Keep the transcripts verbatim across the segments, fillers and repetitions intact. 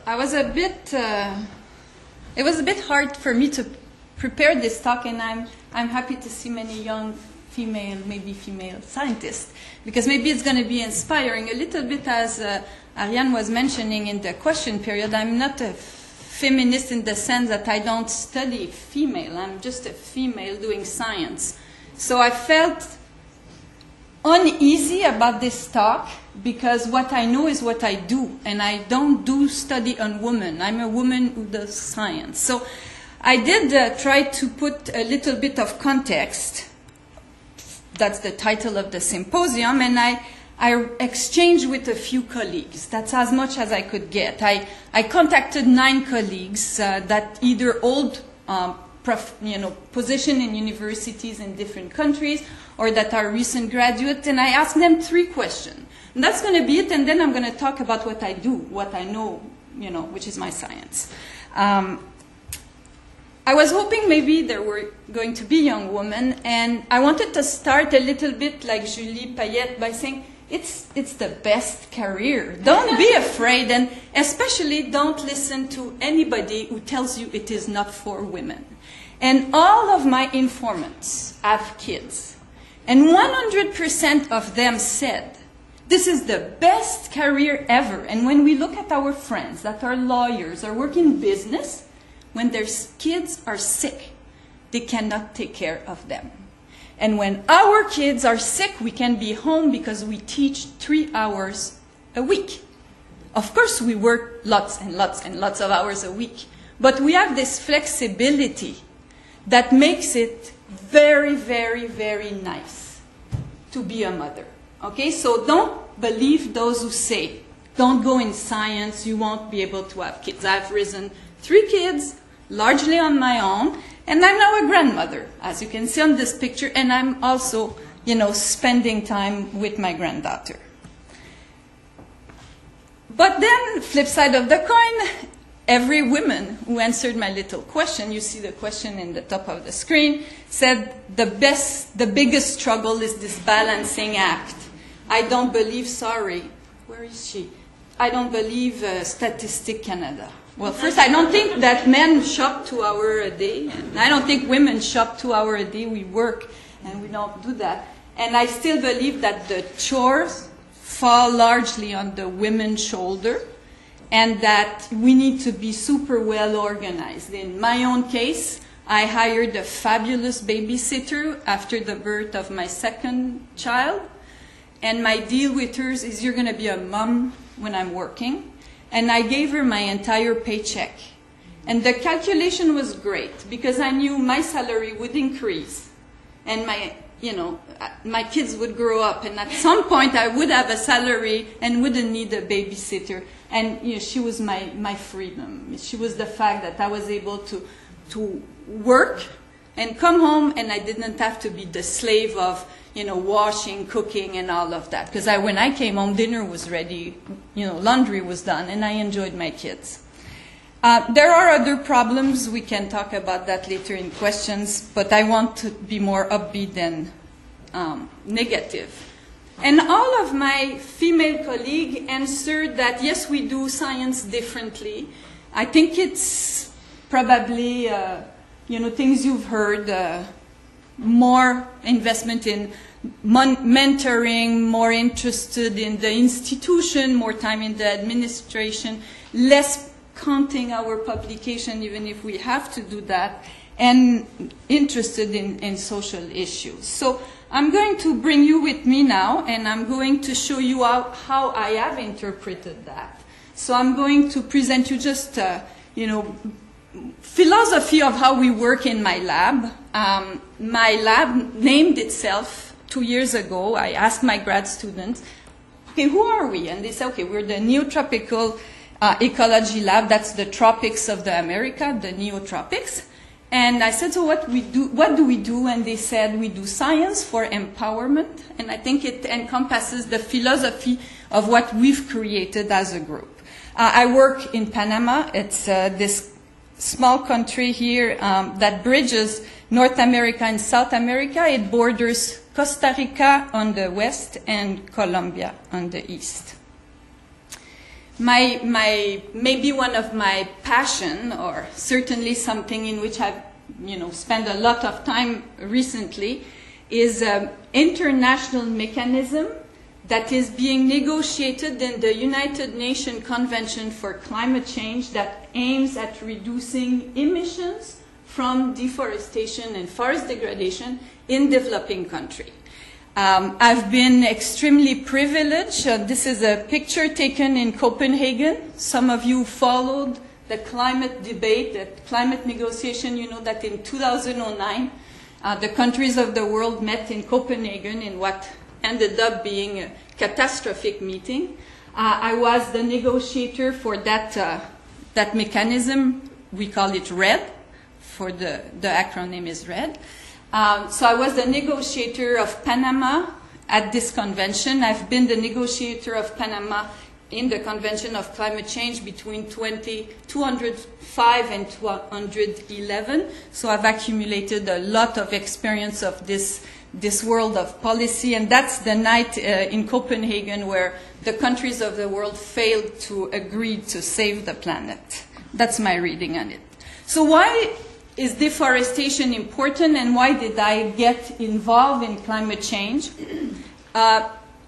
I was a bit, uh, it was a bit hard for me to prepare this talk, and I'm, I'm happy to see many young female, maybe female scientists, because maybe it's going to be inspiring a little bit. As uh, Ariane was mentioning in the question period, I'm not a feminist in the sense that I don't study female. I'm just a female doing science. So I felt uneasy about this talk because what I know is what I do, and I don't do study on women. I'm a woman who does science. So I did uh, try to put a little bit of context. That's the title of the symposium, and I, I exchanged with a few colleagues. That's as much as I could get. I, I contacted nine colleagues uh, that either hold um, prof, you know, position in universities in different countries or that are recent graduates, and I asked them three questions. And that's going to be it, and then I'm going to talk about what I do, what I know, you know, which is my science. Um, I was hoping maybe there were going to be young women, and I wanted to start a little bit like Julie Payette by saying it's, it's the best career. Don't be afraid, and especially don't listen to anybody who tells you it is not for women. And all of my informants have kids, and one hundred percent of them said, this is the best career ever. And when we look at our friends that are lawyers or work in business, when their kids are sick, they cannot take care of them. And when our kids are sick, we can be home because we teach three hours a week. Of course, we work lots and lots and lots of hours a week, but we have this flexibility that makes it very, very, very nice to be a mother. Okay, so don't believe those who say, don't go in science, you won't be able to have kids. I've raised three kids, largely on my own, and I'm now a grandmother, as you can see on this picture, and I'm also, you know, spending time with my granddaughter. But then, flip side of the coin, every woman who answered my little question, you see the question in the top of the screen, said the best, the biggest struggle is this balancing act. I don't believe, sorry, where is she? I don't believe uh, Statistic Canada. Well, first, I don't think that men shop two hours a day, and I don't think women shop two hours a day. We work, and we don't do that. And I still believe that the chores fall largely on the women's shoulder, and that we need to be super well organized. In my own case, I hired a fabulous babysitter after the birth of my second child, and my deal with her is you're going to be a mom when I'm working. And I gave her my entire paycheck. And the calculation was great because I knew my salary would increase. And my, you know, my kids would grow up. And at some point I would have a salary and wouldn't need a babysitter. And you know, she was my, my freedom. She was the fact that I was able to, to work and come home, and I didn't have to be the slave of, you know, washing, cooking, and all of that. Because I, when I came home, dinner was ready, you know, laundry was done, and I enjoyed my kids. Uh, there are other problems. We can talk about that later in questions, but I want to be more upbeat than um, negative. And all of my female colleagues answered that, yes, we do science differently. I think it's probably, uh, you know, things you've heard, uh, more investment in mentoring, more interested in the institution, more time in the administration, less counting our publication, even if we have to do that, and interested in, in social issues. So I'm going to bring you with me now, and I'm going to show you how, how I have interpreted that. So I'm going to present you just, uh, you know, philosophy of how we work in my lab. Um, my lab named itself two years ago. I asked my grad students, okay, who are we? And they said, okay, we're the Neotropical uh, Ecology Lab. That's the tropics of the America, the neotropics. And I said, so what, we do, what do we do? And they said, we do science for empowerment. And I think it encompasses the philosophy of what we've created as a group. Uh, I work in Panama. It's uh, this small country here um, that bridges North America and South America. It borders Costa Rica on the west and Colombia on the east. my, my, maybe one of my passion, or certainly something in which I've, you know, spent a lot of time recently, is an international mechanism that is being negotiated in the United Nations Convention for Climate Change that aims at reducing emissions from deforestation and forest degradation in developing countries. Um, I've been extremely privileged. Uh, this is a picture taken in Copenhagen. Some of you followed the climate debate, the climate negotiation. You know that in two thousand nine, uh, the countries of the world met in Copenhagen in what ended up being a catastrophic meeting. Uh, I was the negotiator for that, uh, that mechanism. We call it REDD, for the, the acronym is REDD. Um, so I was the negotiator of Panama at this convention. I've been the negotiator of Panama in the Convention of Climate Change between two thousand five and two thousand eleven. So I've accumulated a lot of experience of this, this world of policy. And that's the night uh, in Copenhagen where the countries of the world failed to agree to save the planet. That's my reading on it. So why is deforestation important, and why did I get involved in climate change? Uh,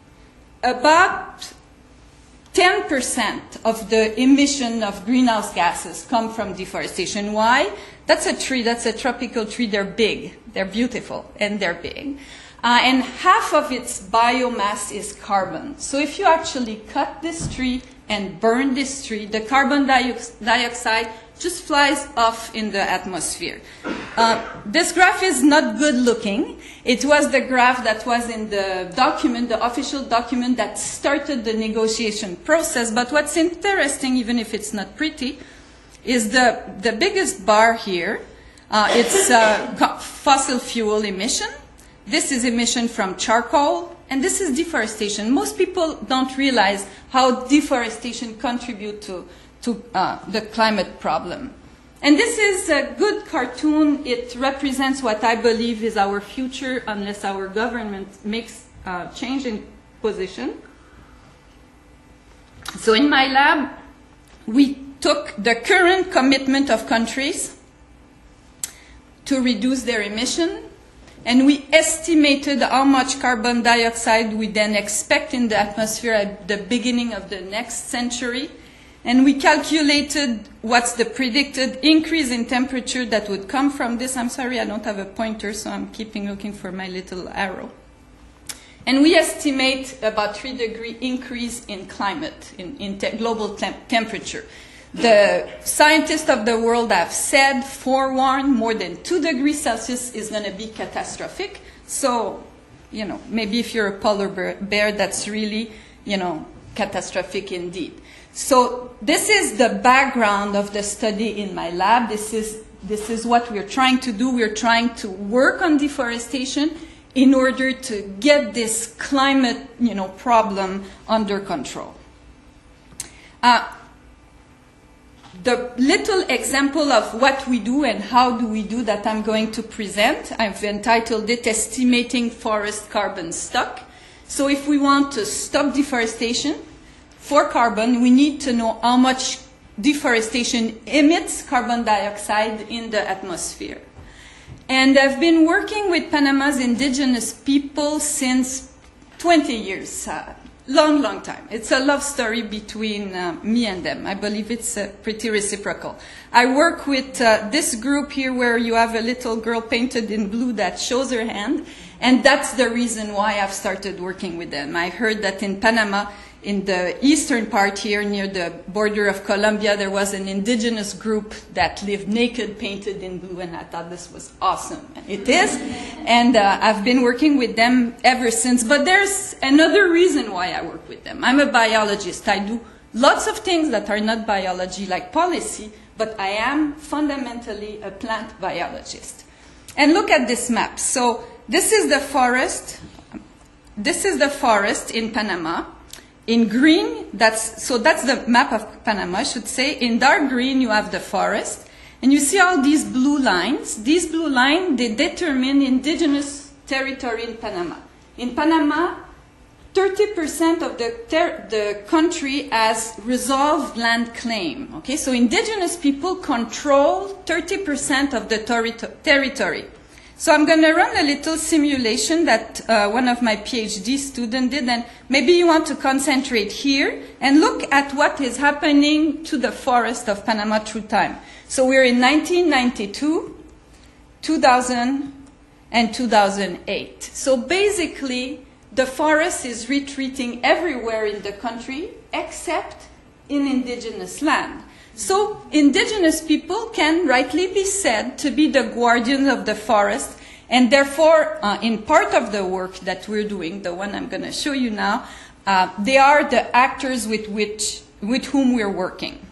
about ten percent of the emission of greenhouse gases come from deforestation. Why? That's a tree, that's a tropical tree, they're big, they're beautiful, and they're big. Uh, and half of its biomass is carbon. So if you actually cut this tree and burn this tree, the carbon dioxide just flies off in the atmosphere. Uh, this graph is not good looking. It was the graph that was in the document, the official document that started the negotiation process. But what's interesting, even if it's not pretty, is the, the biggest bar here. Uh, it's uh, fossil fuel emission. This is emission from charcoal, and this is deforestation. Most people don't realize how deforestation contributes to, to uh, the climate problem. And this is a good cartoon. It represents what I believe is our future unless our government makes a change in position. So in my lab, we took the current commitment of countries to reduce their emission, and we estimated how much carbon dioxide we then expect in the atmosphere at the beginning of the next century. And we calculated what's the predicted increase in temperature that would come from this. I'm sorry, I don't have a pointer, so I'm keeping looking for my little arrow. And we estimate about three degree increase in climate, in, in te global temp temperature. The scientists of the world have said, forewarned, more than two degrees Celsius is going to be catastrophic. So, you know, maybe if you're a polar bear, that's really, you know, catastrophic indeed. So this is the background of the study in my lab. This is, this is what we're trying to do. We're trying to work on deforestation in order to get this climate, you know, problem under control. Uh, The little example of what we do and how do we do that I'm going to present, I've entitled it Estimating Forest Carbon Stock. So if we want to stop deforestation for carbon, we need to know how much deforestation emits carbon dioxide in the atmosphere. And I've been working with Panama's indigenous people since twenty years. Uh, Long, long time. It's a love story between uh, me and them. I believe it's uh, pretty reciprocal. I work with uh, this group here where you have a little girl painted in blue that shows her hand, and that's the reason why I've started working with them. I heard that in Panama, in the eastern part here near the border of Colombia, there was an indigenous group that lived naked, painted in blue, and I thought this was awesome. And it is, and uh, I've been working with them ever since. But there's another reason why I work with them. I'm a biologist. I do lots of things that are not biology, like policy, but I am fundamentally a plant biologist. And look at this map. So this is the forest. This is the forest in Panama. In green, that's, so that's the map of Panama, I should say. In dark green, you have the forest. And you see all these blue lines. These blue lines, they determine indigenous territory in Panama. In Panama, thirty percent of the, ter the country has resolved land claim. Okay, so indigenous people control thirty percent of the territory. So I'm going to run a little simulation that uh, one of my PhD students did, and maybe you want to concentrate here and look at what is happening to the forest of Panama through time. So we're in nineteen ninety-two, two thousand, and two thousand eight. So basically, the forest is retreating everywhere in the country except in indigenous land. So indigenous people can rightly be said to be the guardians of the forest, and therefore, uh, in part of the work that we're doing, the one I'm going to show you now, uh, they are the actors with, which, with whom we're working.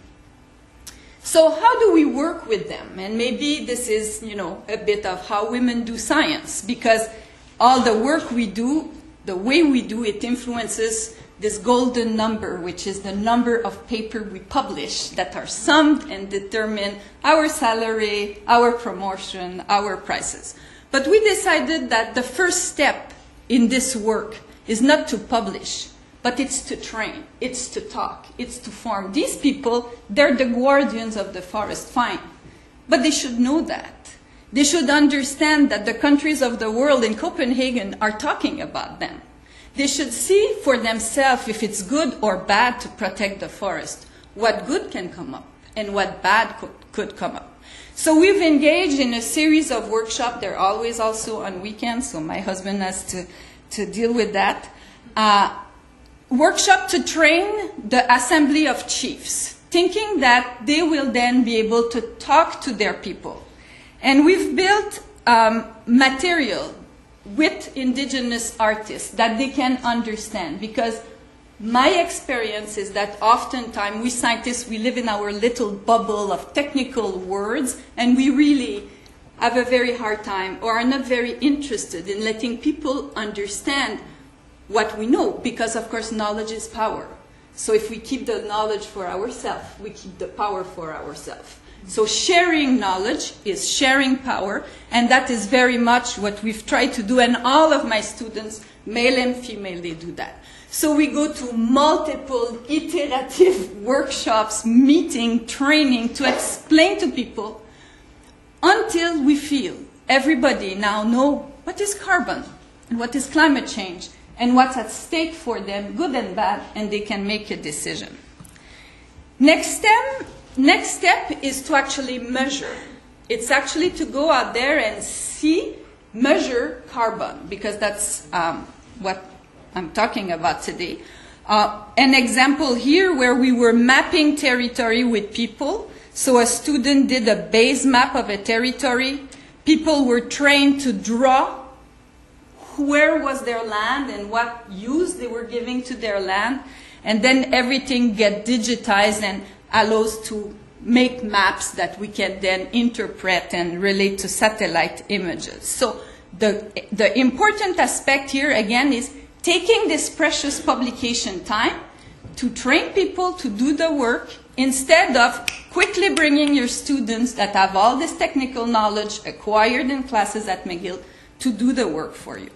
So how do we work with them? And maybe this is, you know, a bit of how women do science, because all the work we do, the way we do it influences this golden number, which is the number of papers we publish that are summed and determine our salary, our promotion, our prices. But we decided that the first step in this work is not to publish, but it's to train, it's to talk, it's to form. These people, they're the guardians of the forest, fine. But they should know that. They should understand that the countries of the world in Copenhagen are talking about them. They should see for themselves if it's good or bad to protect the forest, what good can come up and what bad could, could come up. So we've engaged in a series of workshops. They're always also on weekends, so my husband has to, to deal with that. Uh, workshop to train the assembly of chiefs, thinking that they will then be able to talk to their people. And we've built um, material with indigenous artists that they can understand, because my experience is that oftentimes we scientists, we live in our little bubble of technical words, and we really have a very hard time or are not very interested in letting people understand what we know, because of course knowledge is power. So if we keep the knowledge for ourselves, we keep the power for ourselves. So sharing knowledge is sharing power, and that is very much what we've tried to do, and all of my students, male and female, they do that. So we go to multiple iterative workshops, meeting, training, to explain to people until we feel everybody now know what is carbon and what is climate change and what's at stake for them, good and bad, and they can make a decision. Next step, next step is to actually measure. It's actually to go out there and see, measure carbon, because that's um, what I'm talking about today. Uh, an example here where we were mapping territory with people. So a student did a base map of a territory. People were trained to draw where was their land and what use they were giving to their land. And then everything get digitized and allows to make maps that we can then interpret and relate to satellite images. So the, the important aspect here, again, is taking this precious publication time to train people to do the work instead of quickly bringing your students that have all this technical knowledge acquired in classes at McGill to do the work for you.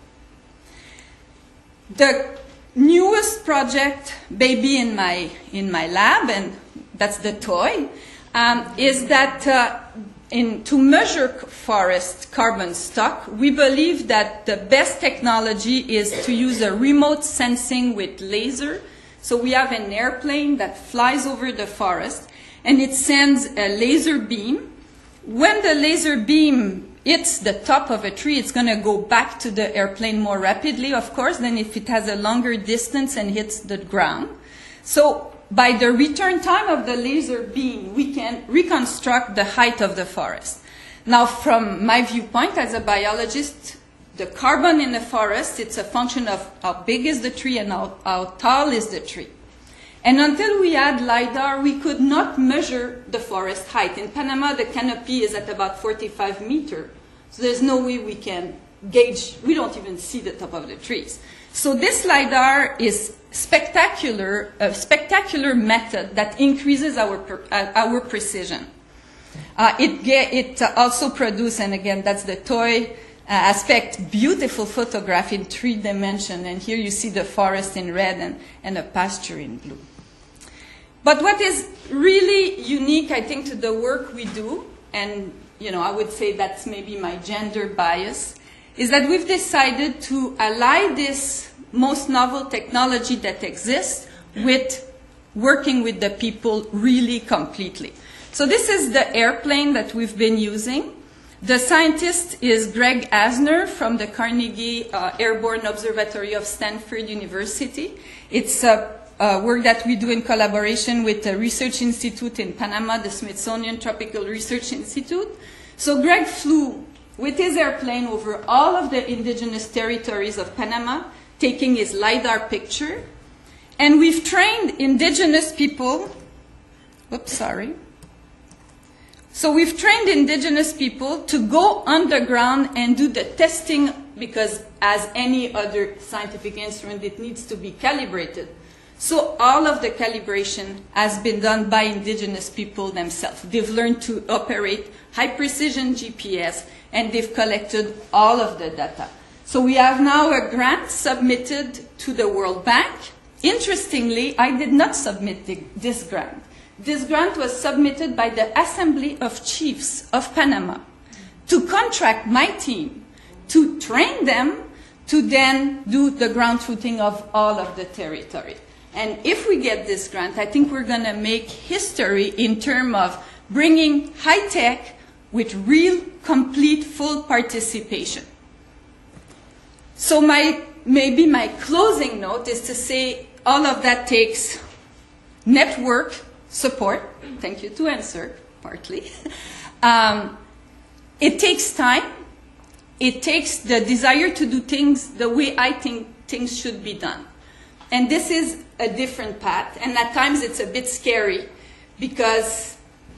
The newest project, baby in my, in my lab, and that's the toy, um, is that uh, in, to measure forest carbon stock, we believe that the best technology is to use a remote sensing with laser. So we have an airplane that flies over the forest, and it sends a laser beam. When the laser beam hits the top of a tree, it's going to go back to the airplane more rapidly, of course, than if it has a longer distance and hits the ground. So by the return time of the laser beam, we can reconstruct the height of the forest. Now, from my viewpoint as a biologist, the carbon in the forest, it's a function of how big is the tree and how, how tall is the tree. And until we had LiDAR, we could not measure the forest height. In Panama, the canopy is at about forty-five meters. So there's no way we can gauge, we don't even see the top of the trees. So this LiDAR is spectacular, a spectacular method that increases our, uh, our precision. Uh, it, get, it also produces, and again, that's the toy, aspect, beautiful photograph in three dimensions. And here you see the forest in red and, and a pasture in blue. But what is really unique, I think, to the work we do, and you know, I would say that's maybe my gender bias, is that we've decided to ally this most novel technology that exists with working with the people really completely. So this is the airplane that we've been using. The scientist is Greg Asner from the Carnegie uh, Airborne Observatory of Stanford University. It's a, a work that we do in collaboration with the Research Institute in Panama, the Smithsonian Tropical Research Institute. So Greg flew with his airplane over all of the indigenous territories of Panama, taking his LiDAR picture. And we've trained indigenous people, oops, sorry. So we've trained indigenous people to go underground and do the testing, because as any other scientific instrument, it needs to be calibrated. So all of the calibration has been done by indigenous people themselves. They've learned to operate high-precision G P S, and they've collected all of the data. So we have now a grant submitted to the World Bank. Interestingly, I did not submit the, this grant. This grant was submitted by the Assembly of Chiefs of Panama to contract my team to train them to then do the ground truthing of all of the territory. And if we get this grant, I think we're going to make history in terms of bringing high tech with real, complete, full participation. So my, maybe my closing note is to say all of that takes network support. Thank you to answer, partly. Um, it takes time. It takes the desire to do things the way I think things should be done. And this is a different path. And at times it's a bit scary, because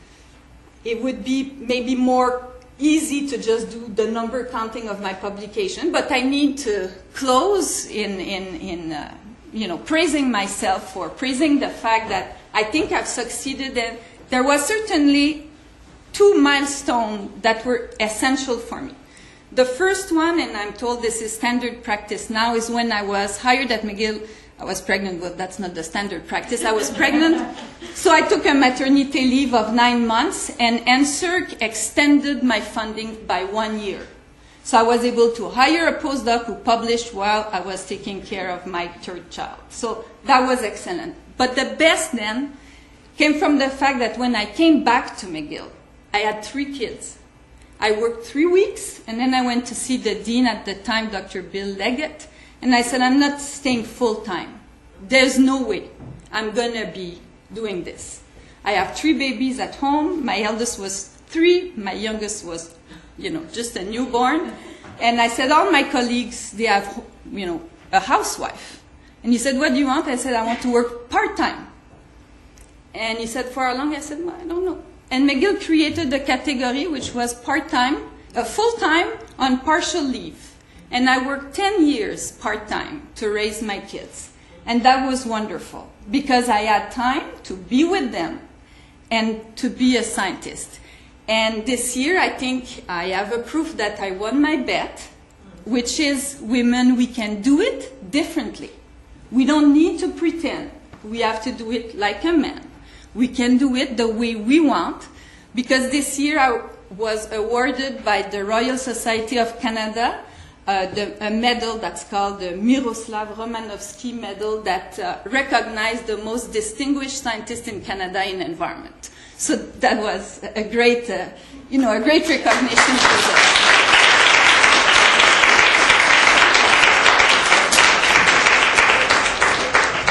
it would be maybe more easy to just do the number counting of my publication. But I need to close in, in, in uh, you know, praising myself for praising the fact that I think I've succeeded. And there was certainly two milestones that were essential for me. The first one, and I'm told this is standard practice now, is when I was hired at McGill. I was pregnant, but that's not the standard practice. I was pregnant, so I took a maternity leave of nine months, and N S E R C extended my funding by one year. So I was able to hire a postdoc who published while I was taking care of my third child. So that was excellent. But the best then came from the fact that when I came back to McGill, I had three kids. I worked three weeks, and then I went to see the dean at the time, Doctor Bill Leggett, and I said, I'm not staying full-time. There's no way I'm going to be doing this. I have three babies at home. My eldest was three. My youngest was, you know, just a newborn. And I said, all my colleagues, they have, you know, a housewife. And he said, what do you want? I said, I want to work part-time. And he said, for how long? I said, well, I don't know. And McGill created a category which was part-time, uh, full-time on partial leave. And I worked ten years part-time to raise my kids. And that was wonderful, because I had time to be with them and to be a scientist. And this year, I think I have a proof that I won my bet, which is women, we can do it differently. We don't need to pretend. We have to do it like a man. We can do it the way we want, because this year I was awarded by the Royal Society of Canada uh, the, a medal that's called the Miroslav Romanovsky Medal that uh, recognized the most distinguished scientist in Canada in environment. So that was a great, uh, you know, a great recognition for that.